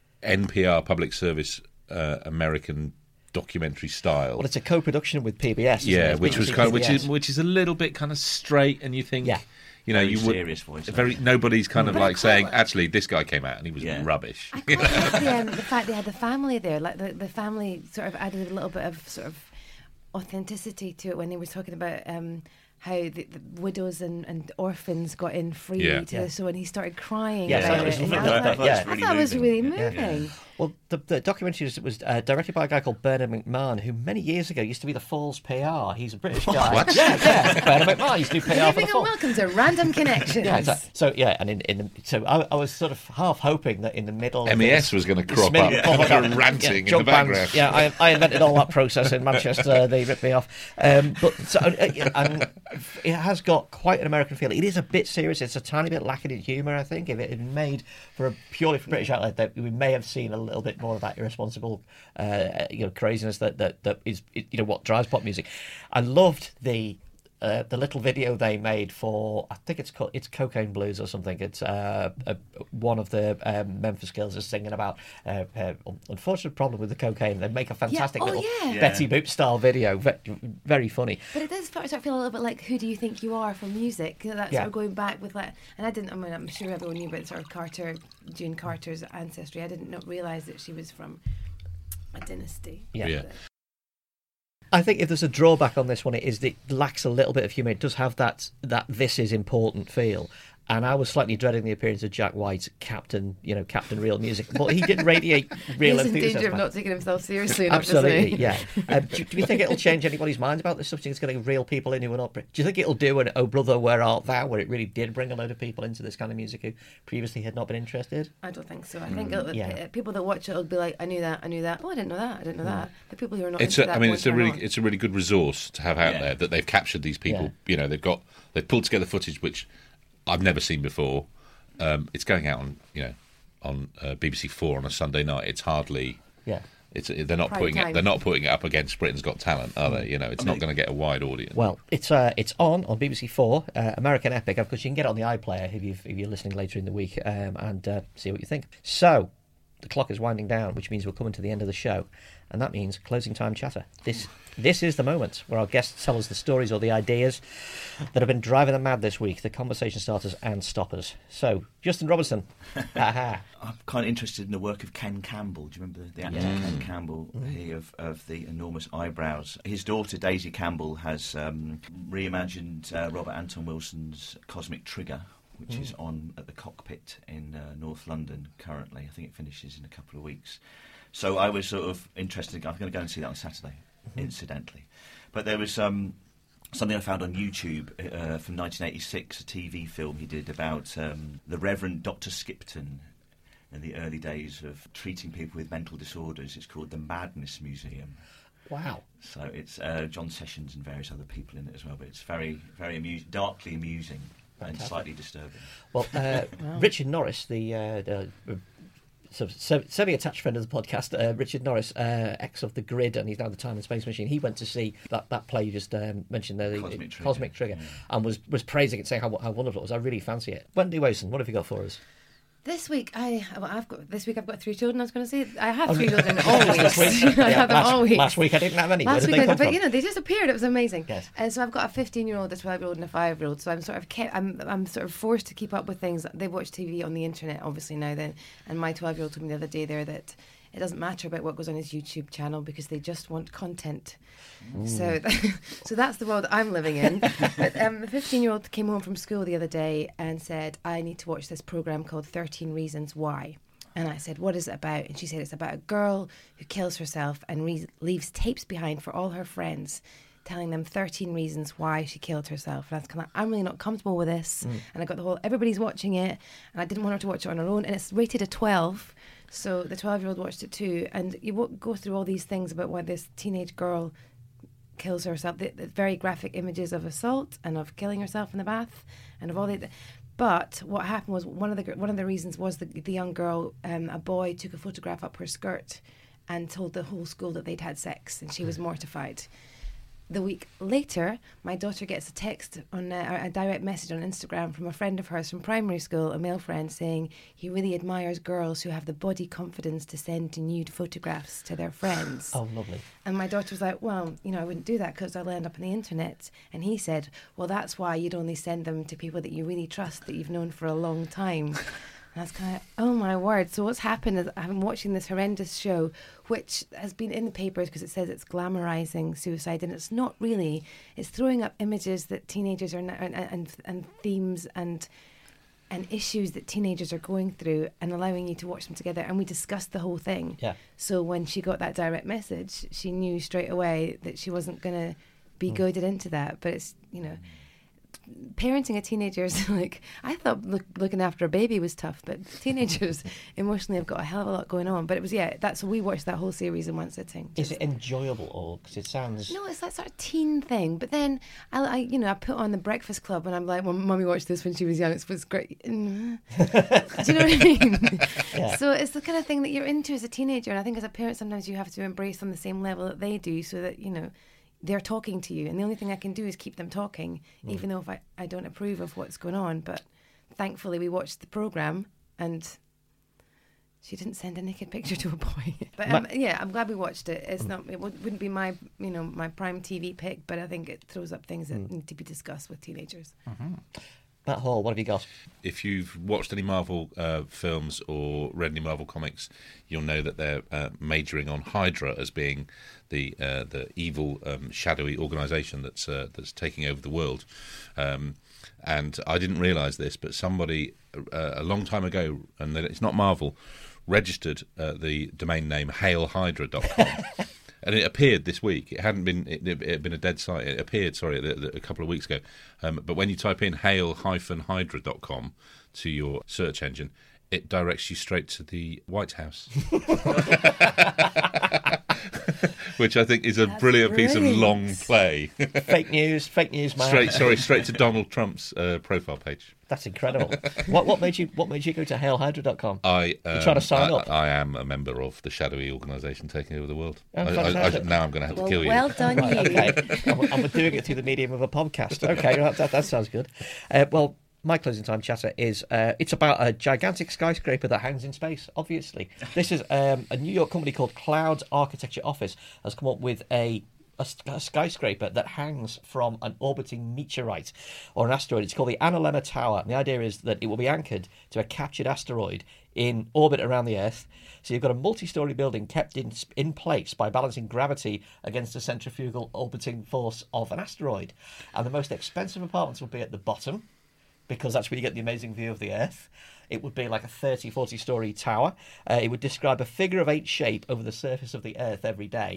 N P R public service uh, American documentary style. Well, it's a co-production with P B S. isn't Yeah, it? which was B B C kind of, which P B S. is which is a little bit kind of straight, and you think, Yeah. you know, Very you would serious voice. very nobody's kind of But I like saying, quite- actually, this guy came out and he was Yeah. rubbish. I quite like the, um, the fact they had the family there. Like the, the family sort of added a little bit of sort of authenticity to it when they were talking about um, how the, the widows and, and orphans got in free Yeah. to Yeah. the show, and he started crying. Yeah, about that was it. And lovely. I was That- like- yeah. I thought that was really moving. moving. Yeah. Well, the, the documentary was, was uh, directed by a guy called Bernard McMahon, who many years ago used to be the Falls P R. He's a British guy. What? Yeah, yeah. Bernard McMahon used to do P R Good for the evening and Falls. welcome to Random Connections. Yeah, exactly. So yeah, and in, in the, so I, I was sort of half hoping that in the middle, M E S of this- was going to this crop middle- up, oh my God. and ranting in junk the bands. background. Yeah, I, I invented all that process in Manchester. They ripped me off. Um, but so, uh, yeah, and it has got quite an American feel. It is a bit serious. It's a tiny bit lacking in humour. I think if it had been made for a purely for British outlet, that we may have seen a little bit more of that irresponsible, uh, you know, craziness that that that is you know what drives pop music. I loved the. Uh, the little video they made for, I think it's called, it's Cocaine Blues or something. It's uh, uh, one of the um, Memphis Girls is singing about uh, uh, unfortunate problem with the cocaine. They make a fantastic oh, little yeah. Yeah. Betty Boop style video, ve- very funny. But it does start to feel a little bit like Who Do You Think You Are from music. That's Yeah. sort of going back with like, and I didn't, I mean, I'm sure everyone knew about sort of Carter, June Carter's ancestry. I didn't not realise that she was from a dynasty. Yeah. Yeah. I think if there's a drawback on this one, it is that it lacks a little bit of humour. It does have that that this is important feel. And I was slightly dreading the appearance of Jack White, Captain, you know, Captain Real Music. But he did radiate real He's in danger enthusiasm. of not taking himself seriously enough, Absolutely, doesn't he? yeah. Um, do, do you think it'll change anybody's mind about this subject? It's going to reel people in who are not. Do you think it'll do an Oh Brother, Where Art Thou, where it really did bring a load of people into this kind of music who previously had not been interested? I don't think so. I think it'll, yeah. uh, people that watch it will be like, I knew that, I knew that. Oh, I didn't know that, I didn't know that. The people who are not It's into a, that I mean, won't it's a turn really, on. it's a really good resource to have out Yeah. there that they've captured these people. Yeah. You know, they've got, they've pulled together footage which I've never seen before. Um, it's going out on, you know, on uh, B B C Four on a Sunday night. It's hardly, Yeah. it's they're not Prime putting time. it, they're not putting it up against Britain's Got Talent, are they? You know, it's not going to get a wide audience. Well, it's uh, it's on on B B C Four, uh, American Epic. Of course, you can get it on the iPlayer if, you've, if you're listening later in the week um, and uh, see what you think. So, the clock is winding down, which means we're coming to the end of the show, and that means closing time chatter. This this is the moment where our guests tell us the stories or the ideas that have been driving them mad this week, the conversation starters and stoppers. So, Justin Robertson. Aha. I'm kind of interested in the work of Ken Campbell. Do you remember the, the actor Ken Campbell he, of, of the enormous eyebrows? His daughter Daisy Campbell has um, reimagined uh, Robert Anton Wilson's Cosmic Trigger, which is on at the Cockpit in uh, North London currently. I think it finishes in a couple of weeks. So I was sort of interested. I'm going to go and see that on Saturday, incidentally. But there was um, something I found on YouTube uh, from nineteen eighty-six, a T V film he did about um, the Reverend Doctor Skipton in the early days of treating people with mental disorders. It's called the Madness Museum. Wow. So it's uh, John Sessions and various other people in it as well, but it's very, very amu- darkly amusing Fantastic. and slightly disturbing. Well, uh, Wow. Richard Norris, the uh, uh, so, so, semi-attached friend of the podcast, uh, Richard Norris, uh, ex of The Grid, and he's now the Time and Space Machine. He went to see that, that play you just um, mentioned there, the Cosmic Trigger, Cosmic Trigger, yeah. and was, was praising it, saying how, how wonderful it was. I really fancy it. Wendy Wason, what have you got for us? This week, I well, I've got this week. I've got three children. I was going to say I have three children always. This week? I Yeah, have them last, always. last week I didn't have any. Where Last did week, they I, come but from? you know, they just appeared. It was amazing. Yes. And so I've got a fifteen-year-old, a twelve-year-old, and a five-year-old. So I'm sort of kept, I'm I'm sort of forced to keep up with things. They watch T V on the internet, obviously now. Then, and my twelve-year-old told me the other day there that it doesn't matter about what goes on his YouTube channel because they just want content. So, so that's the world I'm living in. But um, the fifteen-year-old came home from school the other day and said, "I need to watch this program called thirteen Reasons Why." And I said, "What is it about?" And she said, "It's about a girl who kills herself and re- leaves tapes behind for all her friends, telling them thirteen reasons why she killed herself." And I was kind of like, I'm really not comfortable with this. Mm. And I got the whole, everybody's watching it. And I didn't want her to watch it on her own. And it's rated a twelve. So the twelve-year-old watched it too. And you won't go through all these things about why this teenage girl kills herself. The, the very graphic images of assault and of killing herself in the bath and of all the... But what happened was one of the one of the reasons was the, the young girl, um, a boy took a photograph up her skirt and told the whole school that they'd had sex, and she was mortified. The week later, my daughter gets a text on uh, a direct message on Instagram from a friend of hers from primary school, a male friend, saying he really admires girls who have the body confidence to send nude photographs to their friends. Oh, lovely. And my daughter was like, "Well, you know, I wouldn't do that because I'll end up on the internet." And he said, "Well, that's why you'd only send them to people that you really trust, that you've known for a long time." And I was kind of, oh my word. So what's happened is I'm watching this horrendous show, which has been in the papers because it says it's glamorizing suicide, and it's not really. It's throwing up images that teenagers are now, and, and and themes and and issues that teenagers are going through, and allowing you to watch them together. And we discussed the whole thing. Yeah. So when she got that direct message, she knew straight away that she wasn't going to be Mm. goaded into that. But it's, you know, parenting a teenager is like, I thought look, looking after a baby was tough, but teenagers emotionally have got a hell of a lot going on. But it was, yeah, that's, we watched that whole series in one sitting. Is Just- it enjoyable or because it sounds? No, it's that sort of teen thing. But then I, I, you know, I put on The Breakfast Club and I'm like, well, Mummy watched this when she was young. It was great. Do you know what I mean? Yeah. So it's the kind of thing that you're into as a teenager. And I think as a parent, sometimes you have to embrace on the same level that they do, so that, you know, they're talking to you. And the only thing I can do is keep them talking, mm. even though if I, I don't approve of what's going on. But thankfully we watched the programme and she didn't send a naked picture to a boy. But um, yeah, I'm glad we watched it. It's not, it would, wouldn't be my, you know, my prime T V pick, but I think it throws up things that mm. need to be discussed with teenagers. Mm-hmm. Matt Hall, what have you got? If you've watched any Marvel uh, films or read any Marvel comics, you'll know that they're uh, majoring on Hydra as being the uh, the evil, um, shadowy organisation that's uh, that's taking over the world. Um, and I didn't realise this, but somebody uh, a long time ago, and it's not Marvel, registered uh, the domain name hail hydra dot com. And it appeared this week. It hadn't been. It, it had been a dead site. It appeared, sorry, a, a couple of weeks ago. Um, but when you type in hail hydra dot com to your search engine, it directs you straight to the White House, which I think is a That's brilliant, piece of brilliant. long play. Fake news, fake news, man. straight, sorry, straight to Donald Trump's uh, profile page. That's incredible. what what made you what made you go to hail hydra dot com? I um, You're trying to sign I, up? I am a member of the shadowy organisation taking over the world. Oh, I, I, I, fantastic. now I'm going to have to Well, kill you. well done, Right, you. okay, and we're- and we're doing it through the medium of a podcast. Okay, that, that, that sounds good. Uh, well, my closing time chatter is uh, it's about a gigantic skyscraper that hangs in space. Obviously, this is um, a New York company called Cloud Architecture Office has come up with a. A, a skyscraper that hangs from an orbiting meteorite or an asteroid. It's called the Analemma Tower. And the idea is that it will be anchored to a captured asteroid in orbit around the Earth. So you've got a multi-storey building kept in in place by balancing gravity against the centrifugal orbiting force of an asteroid. And the most expensive apartments will be at the bottom, because that's where you get the amazing view of the Earth. It would be like a thirty, forty-storey tower. Uh, it would describe a figure of eight shape over the surface of the Earth every day.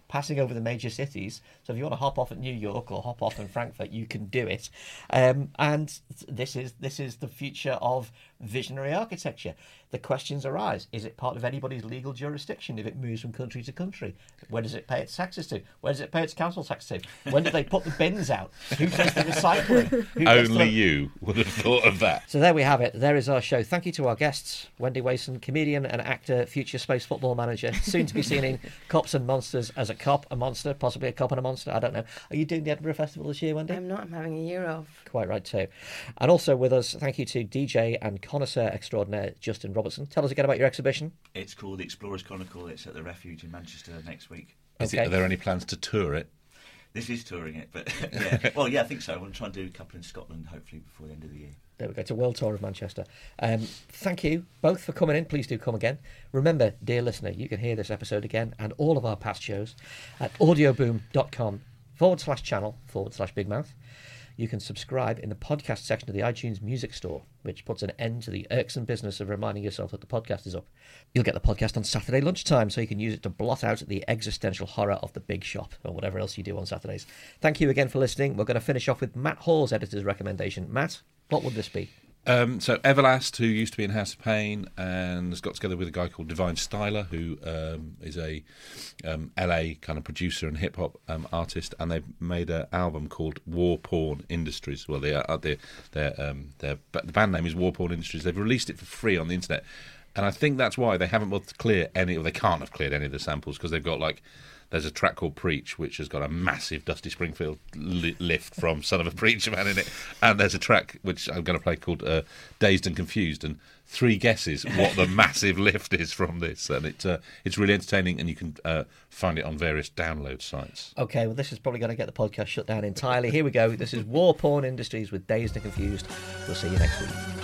passing over the major cities. So if you want to hop off at New York or hop off in Frankfurt, you can do it. Um, and this is this is the future of visionary architecture. The questions arise: is it part of anybody's legal jurisdiction if it moves from country to country? Where does it pay its taxes to? Where does it pay its council tax to? When do they put the bins out? Who does the recycling? Who does Only the... you would have thought of that. So there we have it. There is our show. Thank you to our guests, Wendy Wason, comedian and actor, future space football manager, soon to be seen in Cops and Monsters as a cop, a monster, possibly a cop and a monster. I don't know. Are you doing the Edinburgh Festival this year, Wendy? I'm not. I'm having a year off. Quite right too. And also with us, thank you to D J and connoisseur extraordinaire Justin Robertson. Tell us again about your exhibition. It's called The Explorers Chronicle. It's at the Refuge in Manchester next week. Is Okay. it, are there any plans to tour it? This is touring it, but yeah. Well, yeah, I think so. I want to try and do a couple in Scotland, hopefully, before the end of the year. There we go. It's a world tour of Manchester. Um, thank you both for coming in. Please do come again. Remember, dear listener, you can hear this episode again and all of our past shows at audioboom.com forward slash channel forward slash Big Mouth. You can subscribe in the podcast section of the iTunes Music Store, which puts an end to the irksome business of reminding yourself that the podcast is up. You'll get the podcast on Saturday lunchtime, so you can use it to blot out the existential horror of the big shop or whatever else you do on Saturdays. Thank you again for listening. We're going to finish off with Matt Hall's editor's recommendation. Matt, what would this be? Um, so Everlast, who used to be in House of Pain and has got together with a guy called Divine Styler, who um, is a um, L A kind of producer and hip hop um, artist, and they've made an album called War Porn Industries. Well, they are their their um, their the band name is War Porn Industries. They've released it for free on the internet, and I think that's why they haven't bothered to clear any, or they can't have cleared any of the samples, because they've got like. There's a track called Preach, which has got a massive Dusty Springfield li- lift from Son of a Preacher Man in it. And there's a track, which I'm going to play, called uh, Dazed and Confused. And three guesses what the massive lift is from this. And it, uh, it's really entertaining, and you can uh, find it on various download sites. Okay, well, this is probably going to get the podcast shut down entirely. Here we go. This is War Porn Industries with Dazed and Confused. We'll see you next week.